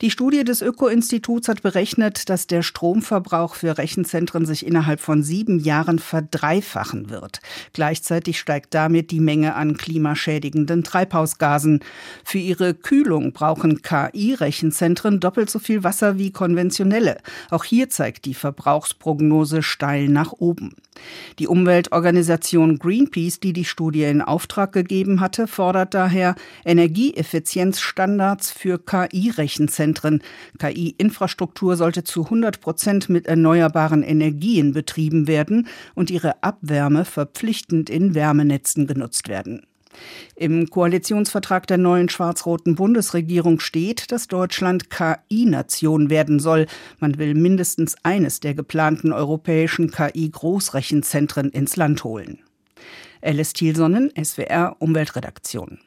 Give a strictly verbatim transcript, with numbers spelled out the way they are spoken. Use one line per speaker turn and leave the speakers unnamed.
Die Studie des Öko-Instituts hat berechnet, dass der Stromverbrauch für Rechenzentren sich innerhalb von sieben Jahren verdreifachen wird. Gleichzeitig steigt damit die Menge an klimaschädigenden Treibhausgasen. Für ihre Kühlung brauchen K I-Rechenzentren doppelt so viel Wasser wie konventionelle. Auch hier zeigt die Verbrauchsprognose steil nach oben. Die Umweltorganisation Greenpeace, die die Studie in Auftrag gegeben hatte, fordert daher Energieeffizienzstandards für K I-Rechenzentren. K I-Infrastruktur sollte zu hundert Prozent mit erneuerbaren Energien betrieben werden und ihre Abwärme verpflichtend in Wärmenetzen genutzt werden. Im Koalitionsvertrag der neuen schwarz-roten Bundesregierung steht, dass Deutschland K I-Nation werden soll. Man will mindestens eines der geplanten europäischen K I-Großrechenzentren ins Land holen. Alice Thielsonnen, S W R Umweltredaktion.